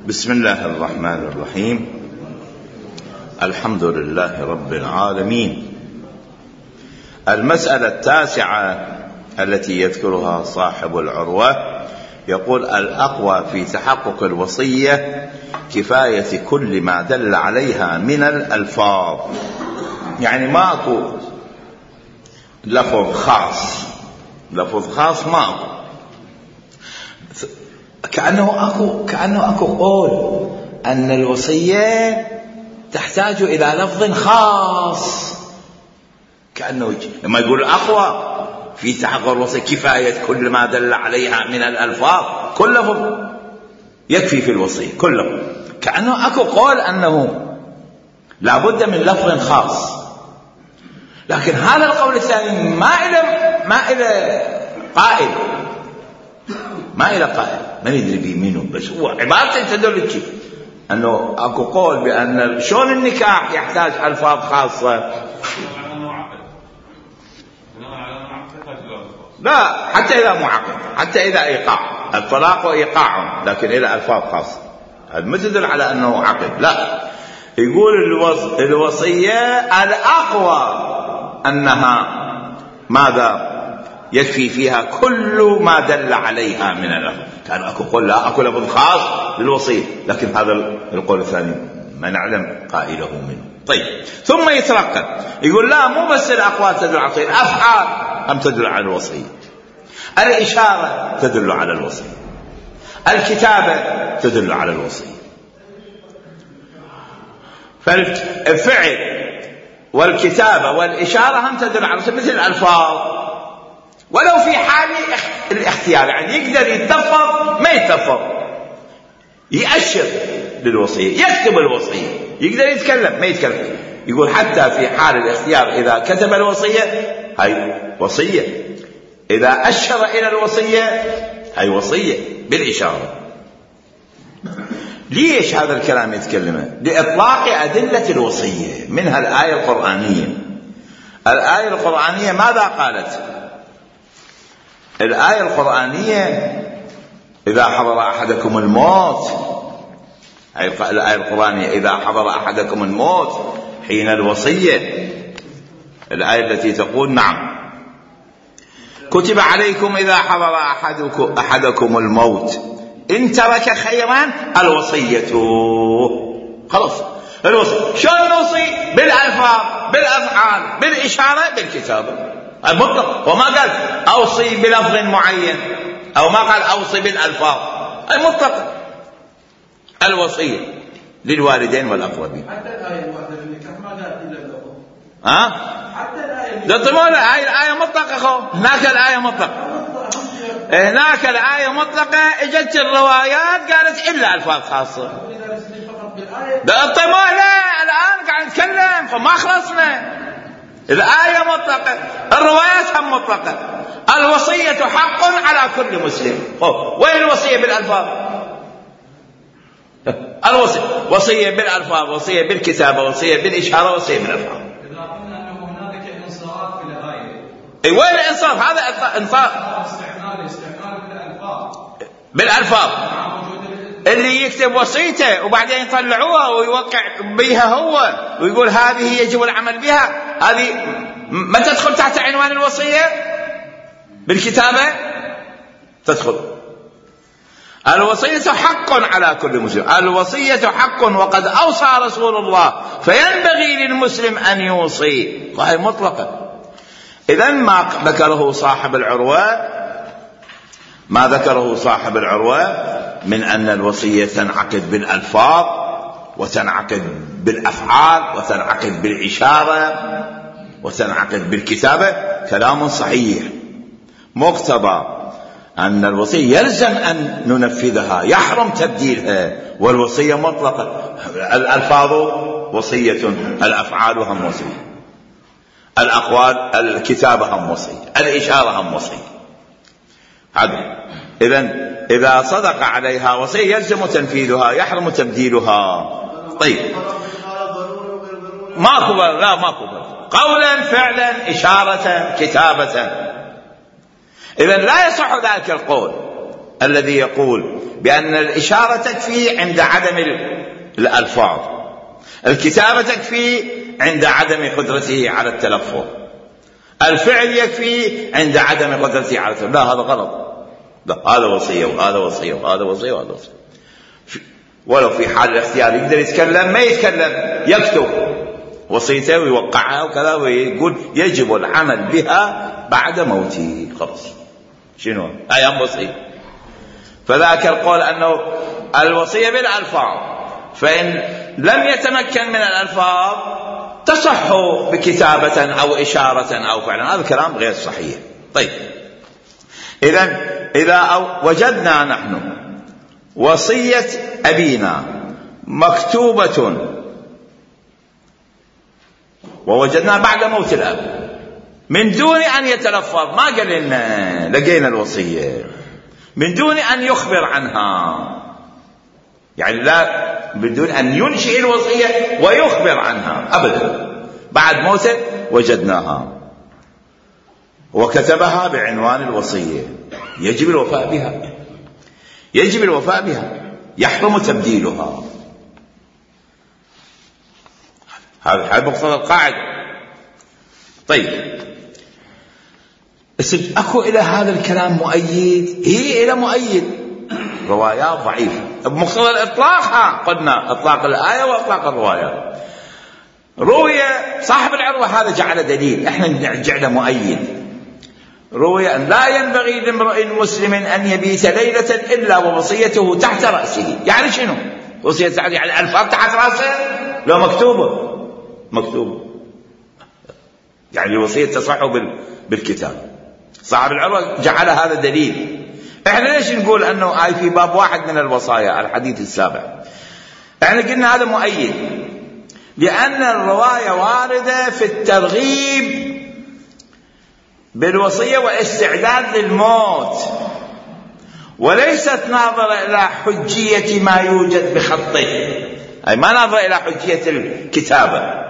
بسم الله الرحمن الرحيم. الحمد لله رب العالمين. المسألة التاسعة التي يذكرها صاحب العروة يقول: الأقوى في تحقق الوصية كفاية كل ما دل عليها من الألفاظ. يعني ماكو لفظ خاص ماكو، كأنه أكو قول أن الوصية تحتاج إلى لفظ خاص، كأنه لما يقول أقوى في تحقق الوصية كفاية كل ما دل عليها من الألفاظ، كل لفظ يكفي في الوصية كله، كأنه أكو قول أنه لا بد من لفظ خاص. لكن هذا القول الثاني ما إلى قائل، من يدري به منه، بس هو عبارة تدل كيف أنه أكو قول بأن شلون النكاح يحتاج ألفاظ خاصة. لا، حتى إذا معقد، حتى إذا إيقاع، الطلاق وإيقاع، لكن إلى ألفاظ خاصة، هذا ما تدل على أنه عقد. لا، يقول الوصية الأقوى أنها ماذا يكفي فيها كل ما دل عليها من الألفاظ. كان أكو قول لا، أكو لفظ خاص للوصية، لكن هذا القول الثاني ما نعلم قائله منه. طيب، ثم يترقب يقول لا، مو بس الأقوال تدل على الوصية، الأفعال هم تدل على الوصية، الإشارة تدل على الوصية، الكتابة تدل على الوصية، فالفعل والكتابة والإشارة هم تدل على الوصية، مثل الألفاظ. ولو في حال الاختيار، يعني يقدر يتلفظ ما يتلفظ، يأشر للوصية، يكتب الوصية، يقدر يتكلم ما يتكلم. يقول حتى في حال الاختيار إذا كتب الوصية هاي وصية، إذا أشر إلى الوصية هاي وصية بالإشارة. ليش هذا الكلام يتكلمه؟ لإطلاق أدلة الوصية، منها الآية القرآنية. الآية القرآنية ماذا قالت؟ الآية القرآنية إذا حضر أحدكم الموت، الآية القرآنية إذا حضر أحدكم الموت حين الوصية، الآية التي تقول نعم كتب عليكم إذا حضر أحدكم الموت إن ترك خيرا الوصية. خلاص، الوصية شلون نوصي؟ بالألفاظ، بالأفعال، بالإشارة، بالكتابة المطلق. وما قال أوصي بلفظ معين، أو ما قال أوصي بالألفاظ، المطلق الوصية للوالدين والأقربين. حتى الآية الواحدة للنكاح ما قالت إلا اللفظ. حتى الآية الآية مطلقة. هناك الآية مطلقة، هناك الآية مطلقة، اجت الروايات قالت إلا ألفاظ خاصة. طيب لا، الآن قاعد نتكلم فما خلصنا. الآية مطلقة، الروايات هم مطلقة. الوصية حق على كل مسلم. وين الوصية بالألفاظ؟ الوصية وصية بالألفاظ، وصية بالكتابة، وصية بالإشارة، وصية بالأفعال. إذا قلنا أنه هناك إنصاف في الآية، وين الإنصاف؟ هذا إنصاف استعمال بالألفاظ. اللي يكتب وصيته وبعدين يطلعوها ويوقع بها هو ويقول هذه يجب العمل بها، هذه ما تدخل تحت عنوان الوصية. بالكتابة تدخل. الوصية حق على كل مسلم، الوصية حق وقد أوصى رسول الله فينبغي للمسلم أن يوصي، وهي مطلقة. إذن ما ذكره صاحب العروة من أن الوصية تنعقد بالألفاظ وتنعقد بالأفعال وتنعقد بالإشارة وتنعقد بالكتابة كلام صحيح، مقتضى أن الوصية يلزم أن ننفذها، يحرم تبديلها، والوصية مطلقة. الألفاظ وصية، الأفعال هم وصية، الأقوال الكتابة هم وصية، الإشارة هم وصية. إذن إذا صدق عليها وصية يلزم تنفيذها، يحرم تبديلها. طيب، ماكو قولا فعلا إشارة كتابة. إذن لا يصح ذلك القول الذي يقول بأن الإشارة تكفي عند عدم الألفاظ، الكتابة تكفي عند عدم قدرته على التلفظ، الفعل يكفي عند عدم قدرته على التلفظ. لا، هذا غلط، لا، هذا وصية وهذا وصية وهذا وصية وهذا وصية. ولو في حال الاختيار يقدر يتكلم، ما يتكلم، يكتب وصيته ويوقعها وكذا، ويقول يجب العمل بها بعد موته. خلاص، شنو أيام وصية؟ فذاك القول أنه الوصية بالألفاظ، فإن لم يتمكن من الألفاظ تصح بكتابة أو إشارة أو فعلا. هذا كلام غير صحيح. طيب، إذا وجدنا نحن وصية أبينا مكتوبة ووجدنا بعد موت الأب من دون أن يتلفظ، ما قال لنا لقينا الوصية، من دون أن يخبر عنها، يعني لا بدون أن ينشئ الوصية ويخبر عنها أبدا، بعد موته وجدناها وكتبها بعنوان الوصية، يجب الوفاء بها، يجب الوفاء بها، يحرم تبديلها. هذا مقتضى القاعدة. طيب، أكو إلى هذا الكلام مؤيد؟ هي إلى مؤيد، روايات ضعيفة بمقتضى الإطلاق. قلنا إطلاق الآية وإطلاق الروايات. روي صاحب العروة هذا جعل دليل، احنا نجعله مؤيد. روي أن لا ينبغي لامرئ مسلم أن يبيت ليلة إلا ووصيته تحت رأسه. يعني شنو وصية تحت؟ يعني الألفاظ تحت رأسه، لو مكتوبة يعني الوصية تصح بالكتاب. صاحب العروة جعل هذا دليل. احنا ليش نقول أنه في باب واحد من الوصايا الحديث السابع؟ احنا قلنا هذا مؤيد لأن الرواية واردة في الترغيب بالوصية واستعداد للموت، وليست ناظرة إلى حجية ما يوجد بخطه، أي ما ناظرة إلى حجية الكتابة.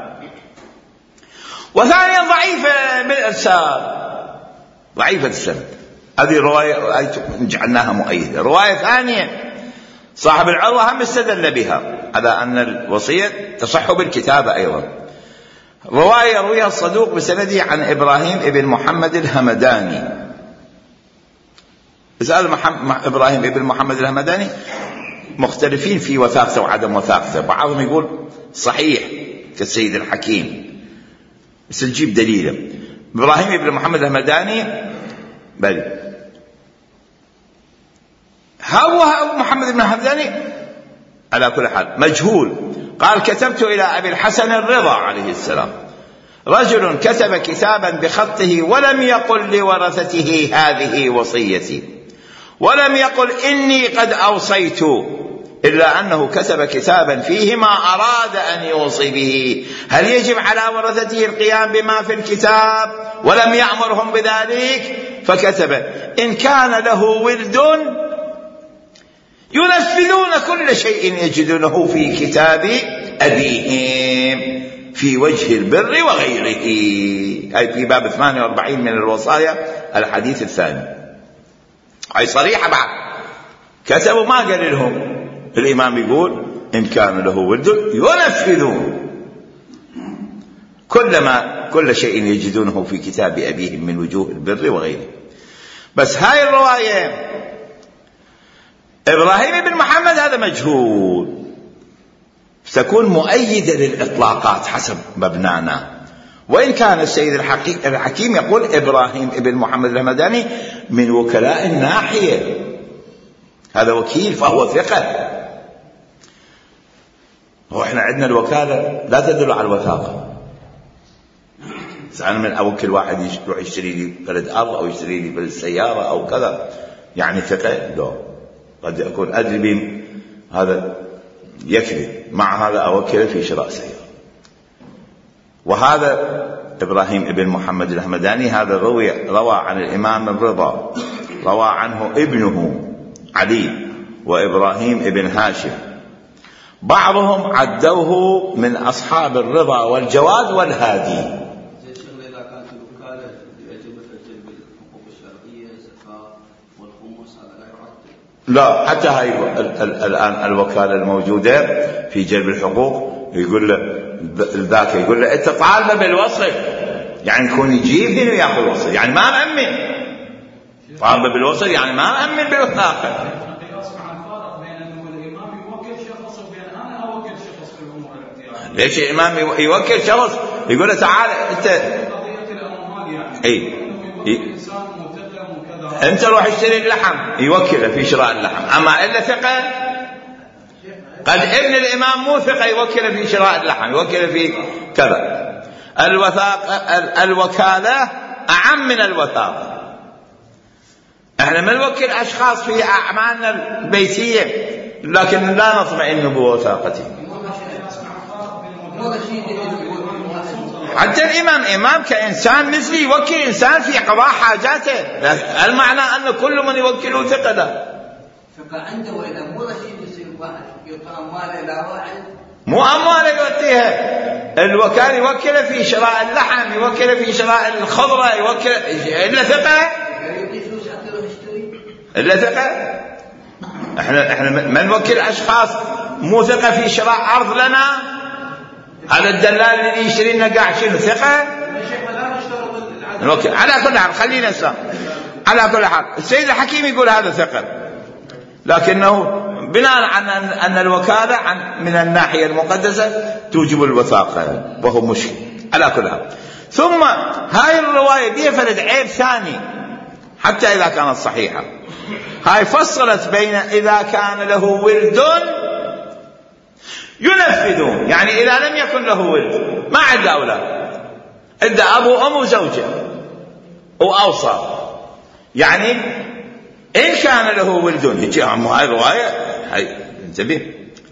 وثانيا ضعيفة بالإرسال، ضعيفة السند. هذه رواية جعلناها مؤيدة. رواية ثانية صاحب العروة هم استدل بها على أن الوصية تصح بالكتابة أيضا. رواية رويها الصدوق بسنده عن إبراهيم ابن محمد الهمداني. إسأل إبراهيم ابن محمد الهمداني مختلفين في وثاقته وعدم وثاقته. بعضهم يقول صحيح كالسيد الحكيم، بس نجيب دليله. إبراهيم ابن محمد الهمداني بل هو محمد بن الهمداني على كل حال مجهول. قال كتبت إلى أبي الحسن الرضا عليه السلام رجل كتب كتابا بخطه ولم يقل لورثته هذه وصيتي، ولم يقل إني قد أوصيت، إلا أنه كتب كتابا فيه ما أراد أن يوصي به. هل يجب على ورثته القيام بما في الكتاب ولم يأمرهم بذلك؟ فكتب إن كان له ولد ينفذون كل شيء يجدونه في كتاب أبيهم في وجه البر وغيره. هاي في باب 48 من الوصايا الحديث الثاني. هاي صريحة بعد، كتبوا ما قال لهم. الإمام يقول إن كان له ولد ينفذون كل شيء يجدونه في كتاب أبيهم من وجوه البر وغيره. بس هاي الرواية إبراهيم بن محمد هذا مجهول، ستكون مؤيدة للإطلاقات حسب مبنانا. وإن كان السيد الحكيم يقول إبراهيم بن محمد الهمداني من وكلاء الناحية، هذا وكيل فهو ثقة. وإحنا عندنا الوكالة لا تدل على الوثاقة. أنا من أوكل واحد يروح يشتري لي بلد أرض أو يشتري لي بلد سيارة أو كذا، يعني ثقة؟ لا، قد أكون أدري بهم هذا يكذب، مع هذا أوكل في شراء سيارة. وهذا إبراهيم ابن محمد الهمداني هذا روى عن الإمام الرضا، روى عنه ابنه علي وإبراهيم ابن هاشم. بعضهم عدوه من أصحاب الرضا والجواد والهادي. لا، حتى هاي الآن الوكالة الموجودة في جلب الحقوق يقول له ذاك، يقول له أنت طالبه بالوصف، يعني يكون يجيب هنا وياخذ وصف، يعني ما مأمن. طالبه بالوصف يعني ما مأمن بالوثاقة. ليش الإمام يوكل شخص يقول له تعال أنت أنت روح اشتري اللحم، يوكله في شراء اللحم. أما إلا ثقة، قد ابن الإمام مو ثقة يوكله في شراء اللحم، يوكله في كذا. الوكالة أعم من الوثاقة. احنا ما نوكل أشخاص في أعمالنا البيتية لكن لا نطمئن بوثاقته. حتى الإمام إمام كإنسان مثلي يوكل إنسان في قضاء حاجاته، المعنى أن كل من يوكله ثقة له. ثقة عنده، وإذا مو رشيد يصير واحد يعطى أمواله إلى واحد، مو أمواله يعطيها. الوكالة يوكله في شراء اللحم، يوكله في شراء الخضرة، يوكله إلا ثقة، إلا ثقة. احنا ما نوكل أشخاص مو ثقة في شراء أرض لنا. هذا الدلال اللي يشتري لنا قاعد شنو ثقة؟ على كل حال خلينا نسمع. على كل حال السيد الحكيم يقول هذا ثقة، لكنه بناء على أن الوكالة من الناحية المقدسة توجب الوثاقة، وهو مشكل. على كل حال ثم هاي الرواية دي فرد عيب ثاني حتى إذا كانت صحيحة. هاي فصلت بين إذا كان له ولد ينفذون، يعني إذا لم يكن له ولد ما عنده أولاد، عنده أبو وأم وزوجة وأوصى، يعني إن كان له ولد يجي هاي الرواية هاي انتبه،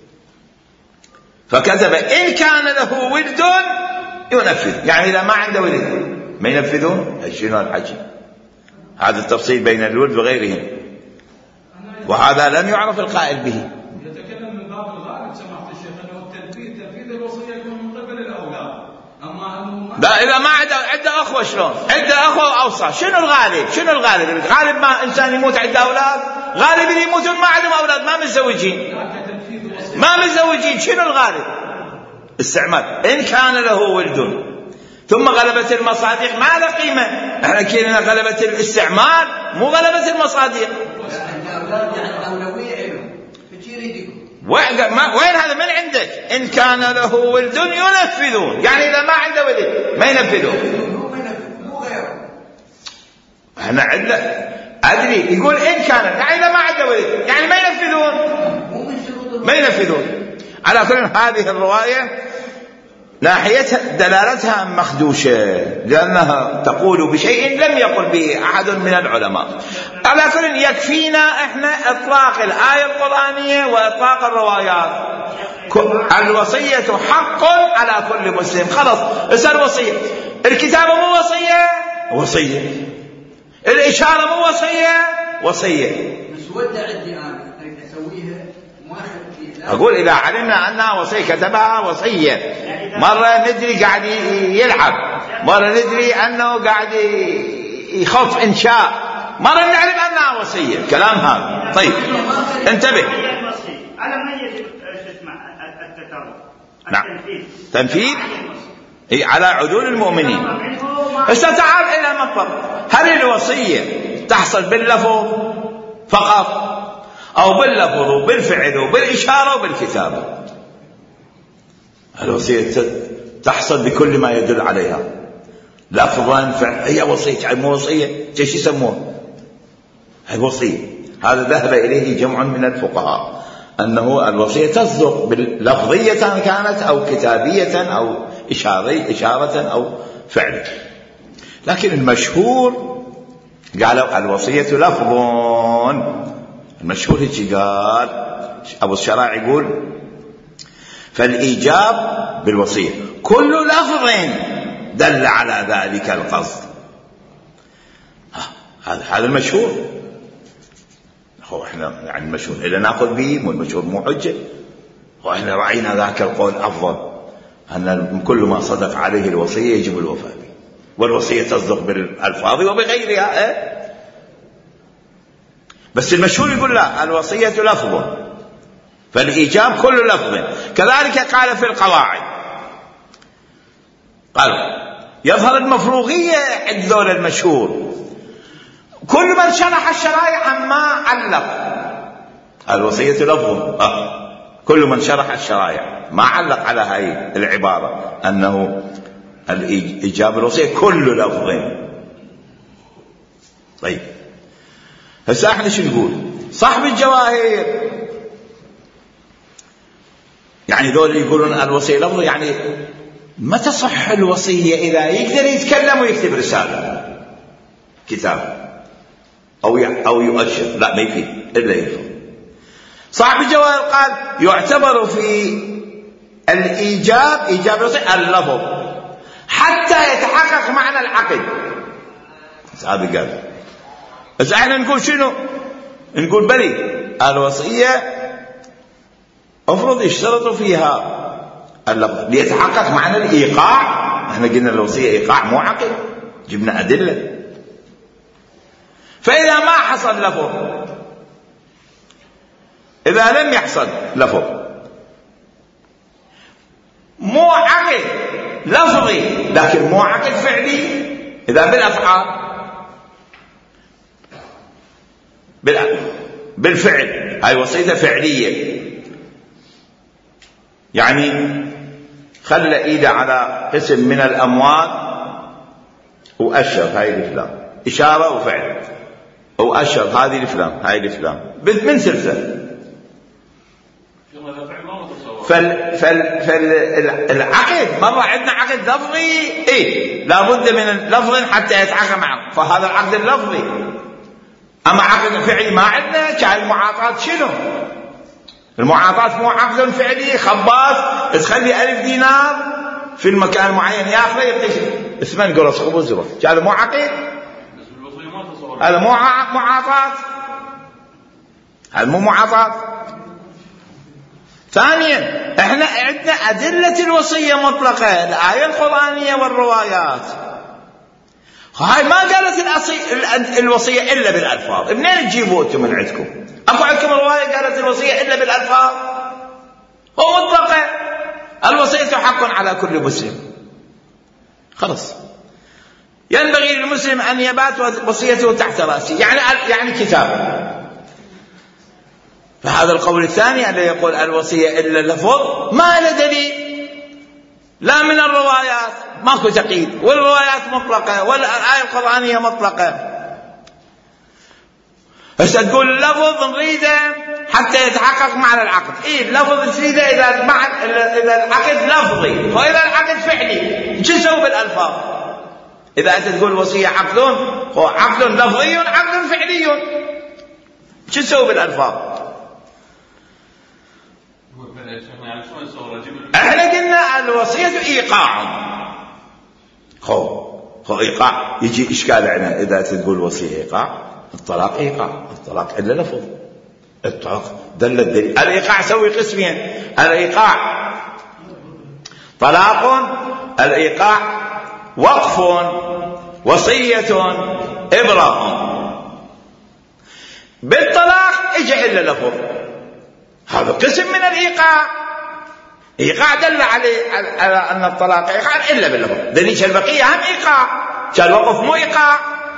فكتب إن كان له ولد ينفذ، يعني إذا ما عنده ولد ما ينفذون. شنو الحكي؟ هذا التفصيل بين الولد وغيرهم، وهذا لم يعرف القائل به. يتكلم من باب الغالب سماحة الشيخ أنه تنفيذ الوصية يكون من قبل الأولاد. أما أنه لا، إذا ما عنده أخوة شلون؟ عنده أخوة وأوصى، شنو الغالب؟ شنو الغالب؟ غالب ما إنسان يموت عنده أولاد، غالب اللي يموتون ما عندهم أولاد، ما متزوجين، ما متزوجين. شنو الغالب؟ استعمال إن كان له ولد. ثم غلبة المصادق ما له قيمة، احنا كنا غلبة الاستعمال مو غلبة المصادق. وين هذا من عندك؟ إن كان له ولد ينفذون، يعني إذا ما عنده ولد ما ينفذون. احنا عندنا أدري يقول إن كان، يعني إذا ما عنده ولد يعني ما ينفذون، ما ينفذون. على كل هذه الرواية ناحيتها دلالتها مخدوشة، لأنها تقول بشيء لم يقل به أحد من العلماء. على كل يكفينا إحنا إطلاق الآية القرآنية وإطلاق الروايات. الوصية حق على كل مسلم، خلاص. اسأل وصية، الكتابة مو وصية؟ وصية. الإشارة مو وصية؟ وصية. بس ودع عندي أنا أريد أسويها أقول إذا علمنا أنها وصية كتبها وصية، مرة ندري قاعد يلعب، مرة ندري أنه قاعد يخف إنشاء، مرة نعرف أنها وصية. كلام هذا طيب. انتبه، على من يجب التتابع؟ نعم، تنفيذ على عدول المؤمنين. تعال إلى مطلب، هل الوصية تحصل باللفظ فقط أو باللفظ وبالفعل وبالإشارة وبالكتابة؟ الوصية تحصل بكل ما يدل عليها، لفظا فعل. هي وصية، مو وصية ايش يسموه؟ هي وصية. هذا ذهب إليه جمع من الفقهاء أنه الوصية تصدق لفظية كانت أو كتابية أو إشارة أو فعل. لكن المشهور قالوا الوصية لفظ. المشهور هيك قال أبو الشراع، يقول فالإيجاب بالوصية كل لفظ دل على ذلك القصد. هذا المشهور. هو احنا يعني المشهور إذا نأخذ به، والمشهور مو حجة، وإحنا رأينا ذاك القول أفضل، أن كل ما صدق عليه الوصية يجب الوفاء به، والوصية تصدق بالألفاظ وبغيرها. بس المشهور يقول لا، الوصية لفظ، فالإيجاب كل لفظ. كذلك قال في القواعد، قال يظهر المفروغية عند ذول المشهور، كل من شرح الشرائع ما علق الوصية لفظ، كل من شرح الشرائع ما علق على هاي العبارة أنه الإيجاب الوصية كل لفظ. طيب هسه احنا شو نقول؟ صاحب الجواهر يعني ذول يقولون الوصية لفظ، يعني ما تصح الوصية إذا يقدر يتكلم ويكتب رسالة كتاب أو يؤشر، لا ما يفيد إلا يلفظ. صاحب الجواهر قال يعتبر في الإيجاب إيجاب الوصية اللفظ حتى يتحقق معنى العقد. هذا قال. بس احنا نقول شنو؟ نقول بلي الوصية افرض اشترطوا فيها اللفظ ليتحقق معنى الإيقاع. احنا قلنا الوصية إيقاع مو عقد، جبنا أدلة. فإذا ما حصل لفظ، إذا لم يحصل لفظ مو عقد لفظي لكن مو عقد فعلي، إذا بالأفعال بالفعل، هاي وصية فعلية، يعني خلى ايده على قسم من الأموال وأشر هاي لفلان، إشارة وفعل، وأشر هذه لفلان هاي لفلان من سلسلة. فالعقد مرة عندنا عقد لفظي لابد من لفظ حتى يتحقق معه، فهذا العقد اللفظي. أما عقد فعلي ما عندنا. كان المعاطاة شنو؟ المعاطاة مو عقد فعلي، خباز تخلي 1000 دينار في المكان معين ياخذه يعطيك 8 قرص خبز يروح، هذا مو عقد، هذا مو معاطاة، هذا مو معاطاة. ثانيا احنا عندنا أدلة الوصية مطلقة، الآية القرآنية والروايات. هاي ما قالت الوصية إلا بالألفاظ، منين تجيبوا أنتم من عندكم؟ أكو عندكم رواية قالت الوصية إلا بالألفاظ؟ هو مطلقة، الوصية حق على كل مسلم. خلص، ينبغي للمسلم أن يبات وصيته تحت رأسه، يعني كتاب. فهذا القول الثاني الذي يقول الوصية إلا لفظ ما له دليل، لا من الروايات ماكو تقييد، والروايات مطلقة والآية القرآنية مطلقة. هسه تقول اللفظ نريده حتى يتحقق معنى العقد. اللفظ تريده إذا العقد لفظي، وإذا العقد فعلي شو نسوي بالألفاظ؟ إذا أنت تقول وصية عقد، هو عقد لفظي عقد فعلي، شو نسوي بالألفاظ؟ احنا قلنا الوصية إيقاع. هو إيقاع يجي إشكال عنا إذا تقول وصية إيقاع. الطلاق إيقاع، الطلاق إلا لفظ، الطلاق دل الدليل. الإيقاع سوي قسمين، الإيقاع طلاق، الإيقاع وقف، وصية، إبراء. بالطلاق إجا إلا لفظ، هذا قسم من الإيقاع. إيقاع دل على أن الطلاق إيقاع إلا باللفظ، دليل البقية هم إيقاع، الوقف مو إيقاع،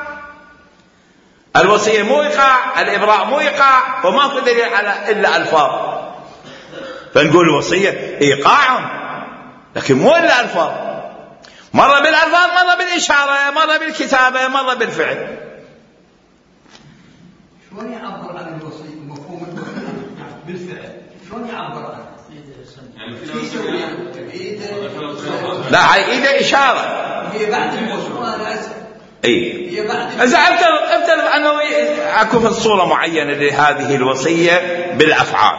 الوصية مو إيقاع، الإبراء مو إيقاع، وما في دليل على إلا ألفاظ. فنقول الوصية إيقاع لكن مو إلا ألفاظ، مرة بالألفاظ، مرة بالإشارة، مرة بالكتابة، مرة بالفعل. شلون يعبر عن الوصية مفهوم بالفعل؟ شلون يعبر عنه؟ لا هاي إيده إشارة، هي بعد الوصول. هي بعد إذا افترض أنه أكو في الصورة معينة لهذه الوصية بالأفعال.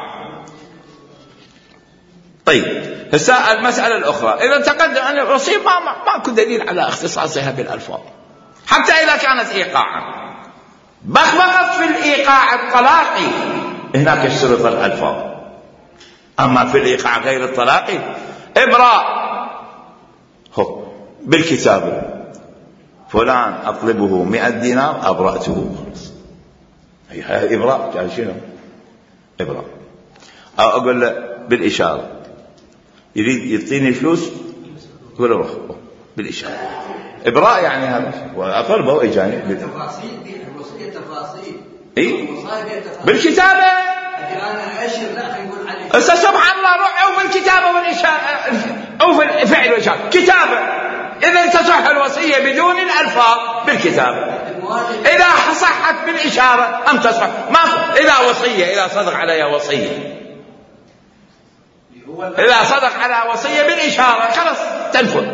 طيب هسه المسألة الأخرى، إذا تقدم أن الوصية ماكو دليل على اختصاصها بالألفاظ حتى إذا كانت إيقاعا، فقط في الإيقاع الطلاقي هناك اشترط الألفاظ. أما في الإيقاع غير الطلاقي إبراء، هو بالكتاب فلان أطلبه 100 دينار أبرأته، خلص هي إبراء. قال شنو إبراء؟ أو أقول له بالإشارة يريد يعطيني فلوس، يقول له روح بالإشارة. إبراء يعني هذا، وأطلبه إجاني تفاصيل الوصية، تفاصيل إيه بالكتابة. أنا أشر لا يقول عليه سبحان الله، روح أو بالكتابة والإشارة أو في الفعل والإشارة. كتابة إذا تصح الوصية بدون الألفاظ بالكتابة. إذا صحت بالإشارة أم تصح ما إذا وصية، إذا صدق عليها وصية، إذا صدق على وصية بالإشارة خلاص تنفذ.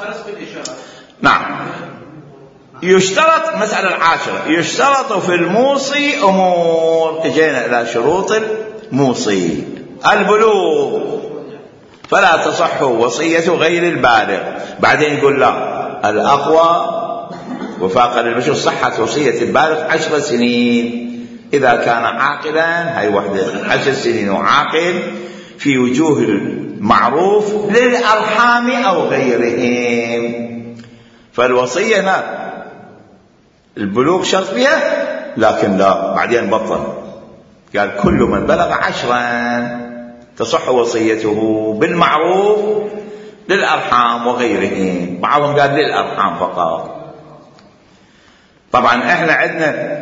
نعم. يشترط مسألة العاشرة، يشترط في الموصي أمور. اجينا إلى شروط الموصي. البلوغ، فلا تصح وصية غير البالغ. بعدين يقول لا، الأقوى وفاق للبشر صحة وصية البالغ 10 سنين إذا كان عاقلا. هاي وحدة 10 سنين وعاقل في وجوه المعروف للأرحام أو غيرهم. فالوصية هنا البلوغ شرط بها، لكن لا بعدين بطل. قال كل من بلغ 10 تصح وصيته بالمعروف للأرحام وغيرهم. بعضهم قال للأرحام فقط. طبعا احنا عندنا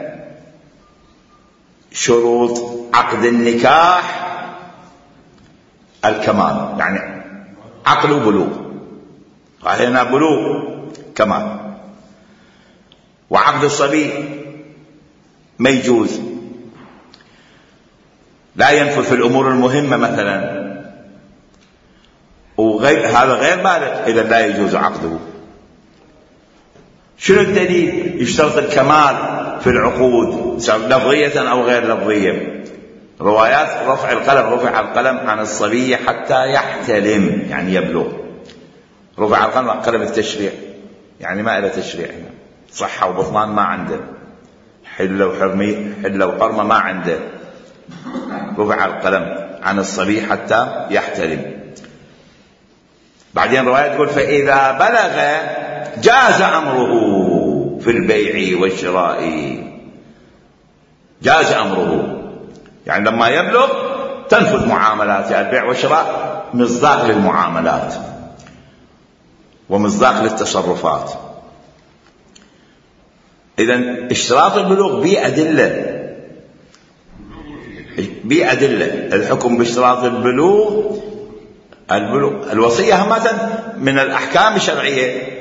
شروط عقد النكاح الكمال، يعني عقل وبلوغ. هنا بلوغ كمال. وعقد الصبي ما يجوز، لا ينفذ في الأمور المهمة مثلا، هذا غير بالغ إذا لا يجوز عقده. شنو الدليل؟ يشترط الكمال في العقود لفظية أو غير لفظية. روايات رفع القلم، رفع القلم عن الصبي حتى يحتلم، يعني يبلغ. رفع القلم عن قلم التشريع، يعني ما إلى تشريع هنا. صحة وبطلان ما عنده، حلة وحرمة ما عنده. رفع القلم عن الصبي حتى يحتلم. بعدين رواية تقول فإذا بلغ جاز أمره في البيع والشراء. جاز أمره يعني لما يبلغ تنفذ معاملات البيع والشراء، مصداق للمعاملات ومصداق للتصرفات. إذن اشتراط البلوغ بأدلة. الحكم باشتراط البلوغ الوصية همة من الأحكام الشرعية.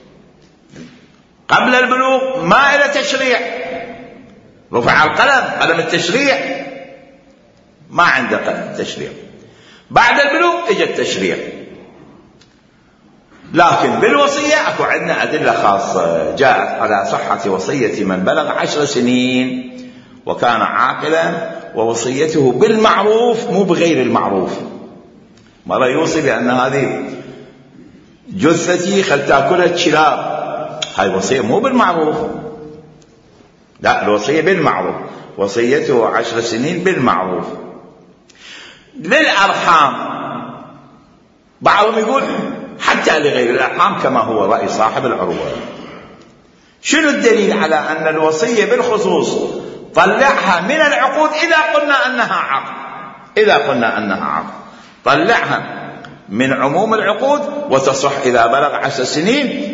قبل البلوغ ما إلى تشريع، رفع القلم قلم التشريع ما عنده قلم التشريع. بعد البلوغ اجى التشريع. لكن بالوصية اكو عندنا أدلة خاصة جاءت على صحة وصية من بلغ 10 سنين وكان عاقلا، ووصيته بالمعروف مو بغير المعروف. مرة يوصي بأن هذه جثتي خل تاكلها الكلاب، هاي وصية مو بالمعروف، لا الوصية بالمعروف. وصيته 10 سنين بالمعروف. للأرحام بعضهم يقول حتى لغير الأرحام كما هو رأي صاحب العروة. شنو الدليل على أن الوصية بالخصوص طلعها من العقود إذا قلنا أنها عقد؟ طلعها من عموم العقود وتصح إذا بلغ 10 سنين.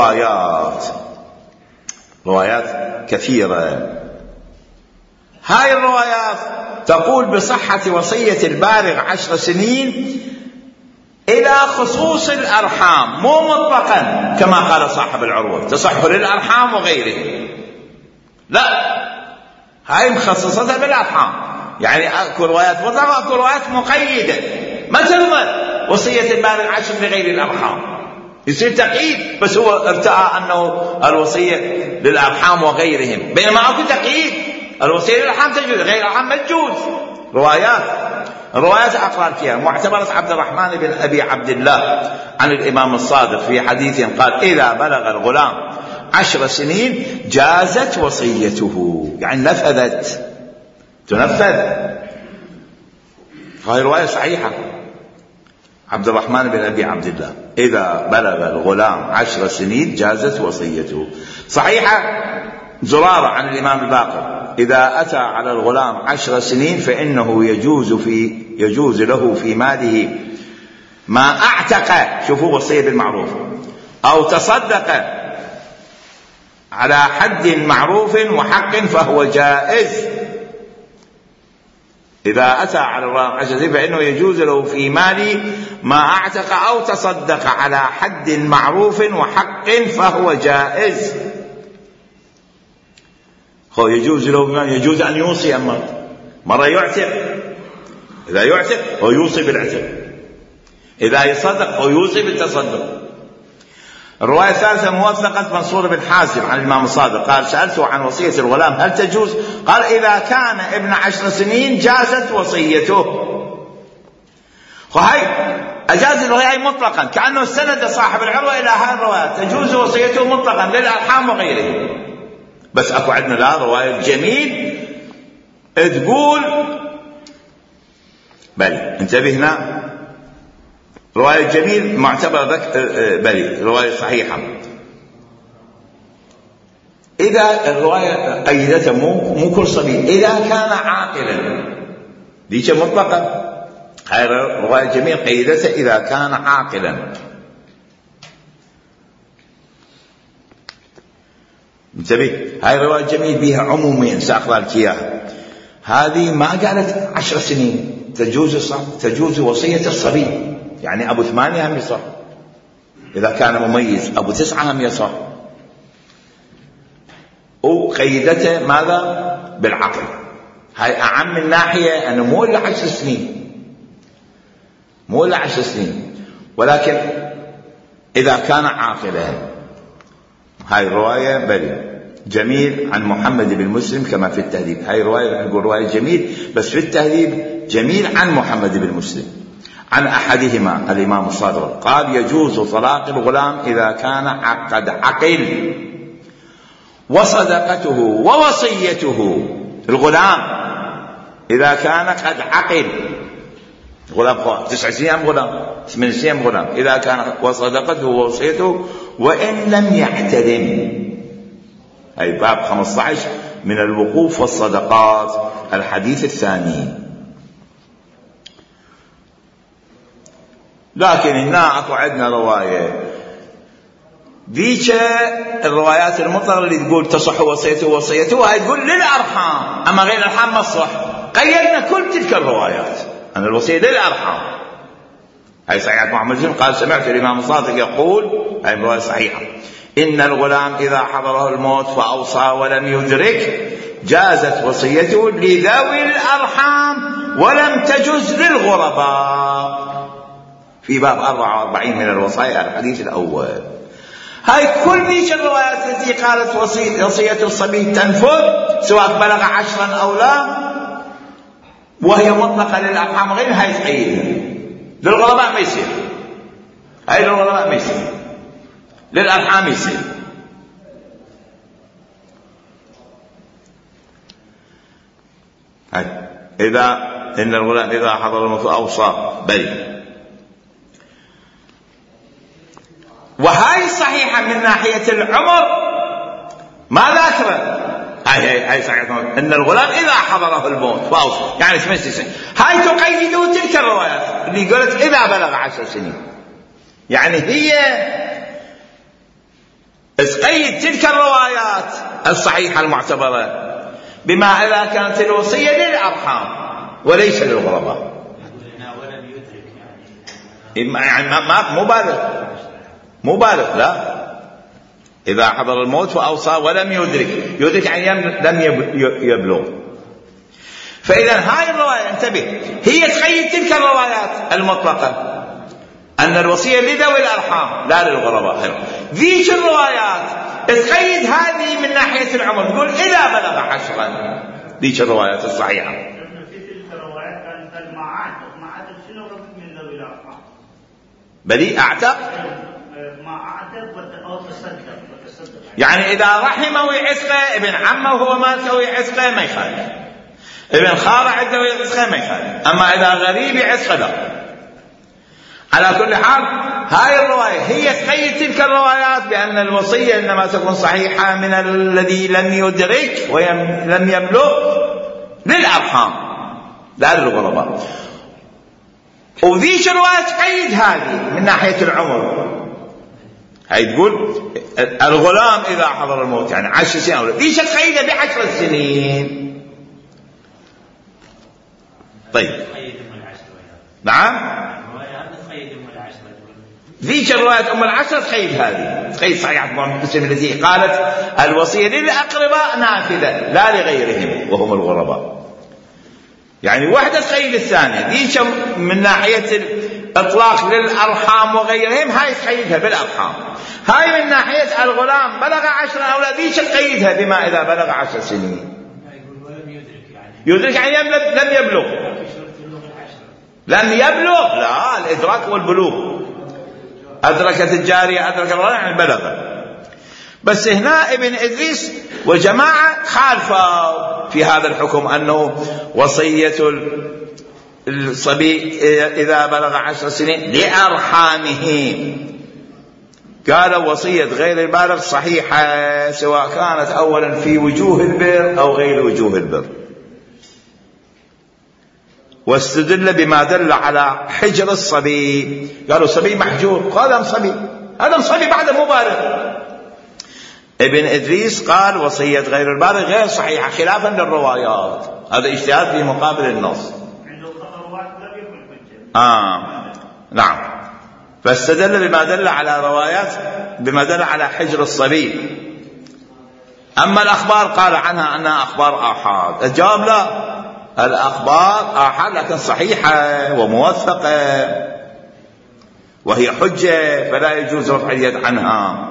روايات كثيرة. هاي الروايات تقول بصحة وصية البالغ 10 سنين إلى خصوص الأرحام، مو مطلقا كما قال صاحب العروة تصح للأرحام وغيره. لا، هاي مخصصتها بالأرحام. يعني أكو روايات مطلقة وأكو روايات مقيدة. ما تنظر وصية البالغ 10 لغير الأرحام، يصير تقييد، بس هو ارتأى أنه الوصية للأرحام وغيرهم، بينما أكو تقييد الوصية للأرحام تجوز، غير الأرحام ما تجوز. روايات أقرأ فيها معتبرة عبد الرحمن بن أبي عبد الله عن الإمام الصادق في حديث قال إذا بلغ الغلام 10 سنين جازت وصيته، يعني تنفذ. هذه رواية صحيحة. عبد الرحمن بن أبي عبد الله إذا بلغ الغلام 10 سنين جازت وصيته، صحيحة. زرارة عن الإمام الباقر: إذا أتى على الغلام 10 سنين فإنه يجوز له في ماله ما أعتق، شوفوا وصية بالمعروف، أو تصدق على حد معروف وحق فهو جائز. إذا أتى على الغلام 10 سنين فإنه يجوز له في ماله ما أعتق أو تصدق على حد معروف وحق فهو جائز. يجوز له، يجوز أن يوصي، أما مرة يعتق، إذا يعتق هو يوصي بالعتق، إذا يصدق هو يوصي بالتصدق. الرواية الثالثة موثقة منصور بن حازم عن الإمام الصادق قال: سألته عن وصية الغلام هل تجوز؟ قال: إذا كان ابن 10 سنين جازت وصيته. وهي أجاز الرواية مطلقا، كأنه استند صاحب العروة إلى هذه الرواية، تجوز وصيته مطلقا للأرحام وغيره. بس أكو عندنا لا رواية جميل تقول بل انتبه هنا، رواية جميل معتبر بل رواية صحيحة. إذا الرواية قيدته مو كل صبي، إذا كان عاقلا، ديك مطلقة. هاي رواية جميل قيدته إذا كان عاقلا. انتبه، هاي رواية جميل بيها عمومين سأقرأ لك إياها. هذه ما قالت 10 سنين، تجوز وصية الصبي، يعني أبو 8 هم يصح، إذا كان مميز أبو 9 هم يصح. وقيدته ماذا؟ بالعقل. هاي أعم من ناحية أنه مو إلا 10 سنين، مو إلا 10 سنين، ولكن إذا كان عاقلا. هاي الرواية بل جميل عن محمد بن مسلم كما في التهذيب. هاي رواية نقول رواية جميل، بس في التهذيب جميل عن محمد بن مسلم عن أحدهما الإمام الصادق قال: يجوز طلاق الغلام إذا كان قد عقل، وصدقته ووصيته. الغلام إذا كان قد عقل، غلام 9 سنين غلام، 8 سنين غلام، إذا كان وصدقته ووصيته وإن لم يحتلم. أي باب 15 من الوقوف والصدقات، الحديث الثاني. لكن هنا أكو عندنا رواية، ديك الروايات المطلقة اللي تقول تصح وصيته وصيته، هاي تقول للأرحام، أما غير الأرحام ما تصح. قيدنا كل تلك الروايات أن الوصية للأرحام. هاي صحيحة محمد بن قال: سمعت الإمام الصادق يقول، هاي رواية صحيحة: إن الغلام إذا حضره الموت فأوصى ولم يدرك جازت وصيته لذوي الأرحام ولم تجز للغرباء، في باب 44 من الوصايا الحديث الأول. هاي كل ذيك الروايات التي قالت وصية الصبي تنفذ سواء بلغ 10 أو لا، وهي مطلقة للأرحام غير، هاي تقيدها. للغرباء ما يصير، هاي للغرباء ما يصير، للأرحام يصير. هاي إن الغلام إذا حضر الموت أوصى بل. وهاي صحيحة من ناحية العمر، ما ذاكره. هاي صحيحة إن الغلام إذا حضره الموت فأوصى، يعني 8 سنين. هاي تقيده تلك الروايات اللي قالت إذا بلغ 10 سنين، يعني هي تقيد تلك الروايات الصحيحة المعتبرة بما إذا كانت الوصية للأرحام وليس للغرباء. يعني مو بالغ لا، إذا حضر الموت فأوصى ولم يدرك يعني لم يبلغ. فإذا هاي الرواية انتبه، هي تقيد تلك الروايات المطلقة أن الوصية لذوي الأرحام لا للغرباء. ذيك الروايات تقيد هذه من ناحية العمر، تقول إذا بلغ 10. ذيك الروايات الصحيحة. في تلك الروايات كانت المعاتب شنو من ذوي الأرحام؟ بلي أعتق أو تصدق. يعني إذا رحمه ويعتقه، ابن عمه وهو مالته ويعتقه ما يخالف، ابن خاله عنده ويعتقه ما يخالف، أما إذا غريب يعتقه لا. على كل حال هاي الرواية هي تقيد تلك الروايات بأن الوصية إنما تكون صحيحة من الذي لم يدرك ولم يبلغ للأرحام لا للغرباء. وذيش الرواية تقيد هذه من ناحية العمر، هاي تقول الغلام إذا حضر الموت يعني 10 سنين أو ذيش تقيدها ب10 سنين. طيب نعم ذيك الرواية أم العشرة تقيد هذه، تقيد صحيحة مسلم التي قالت الوصية للأقرباء نافذة لا لغيرهم وهم الغرباء. يعني واحدة تقيد الثانية، ذيك من ناحية الإطلاق للأرحام وغيرهم هاي تقيدها بالأرحام، هاي من ناحية الغلام بلغ 10 أو لا ذيك تقيدها بما إذا بلغ 10 سنين. يدرك يعني لم يبلغ، لم يبلغ لا الإدراك والبلوغ، أدركت الجارية أدرك الغلام يعني بلغ. بس هنا ابن إدريس وجماعة خالفوا في هذا الحكم أنه وصية الصبي إذا بلغ 10 سنين لأرحامه. قالوا وصية غير البالغ صحيحة سواء كانت أولا في وجوه البر أو غير وجوه البر، واستدل بما دل على حجر الصبي. قالوا صبي محجور، هذا صبي بعد مبالغ. ابن إدريس قال وصية غير البالغ غير صحيحة خلافا للروايات، هذا اجتهاد في مقابل النص. نعم، فاستدل بما دل على روايات بما دل على حجر الصبي. أما الأخبار قال عنها أنها أخبار آحاد. الجواب لا، الأخبار آحاد لكن صحيحة وموثقة وهي حجة فلا يجوز رفع اليد عنها.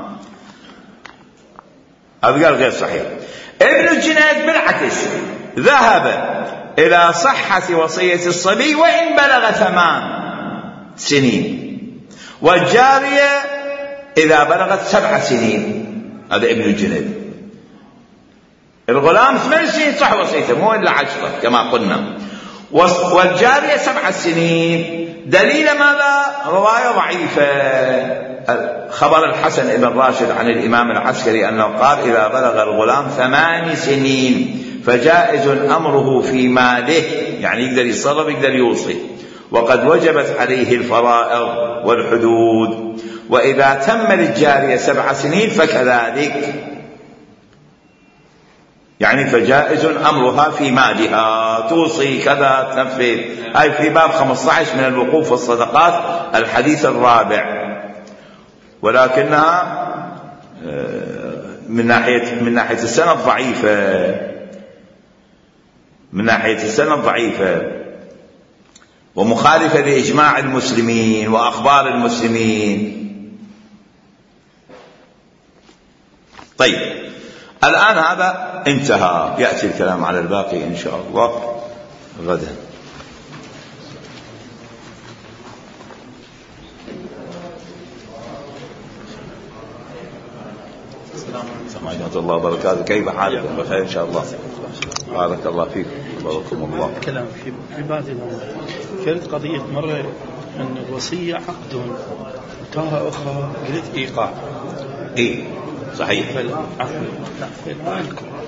هذا قال غير صحيح. ابن الجنيد بالعكس ذهب إلى صحة وصية الصبي وإن بلغ 8 سنين، والجارية إذا بلغت 7 سنين. هذا ابن الجنيد. الغلام 8 سنين صح وصيته مو إلا 10 كما قلنا، والجارية 7 سنين. دليل ماذا؟ رواية ضعيفة، خبر الحسن بن راشد عن الإمام العسكري أنه قال إذا بلغ الغلام 8 سنين فجائز أمره في ماله، يعني يقدر يتصرف يقدر يوصي، وقد وجبت عليه الفرائض والحدود. وإذا تم للجارية 7 سنين فكذلك، يعني فجائز أمرها في مالها، توصي كذا تنفذ. هاي في باب 15 من الوقوف والصدقات الحديث الرابع. ولكنها من ناحية السند ضعيفة، من ناحية السند ضعيفة ومخالفة لإجماع المسلمين وأخبار المسلمين. طيب الآن هذا انتهى، يأتي الكلام على الباقي إن شاء الله غدا. السلام عليكم الله وبركاته. كيف حالكم؟ بخير إن شاء الله. بارك الله فيكم وباركم الله. كلام في بعض الأمور كانت قضية مرة أن الوصية عقد، تارة أخرى قلت إيقاع. صحيح. فالآن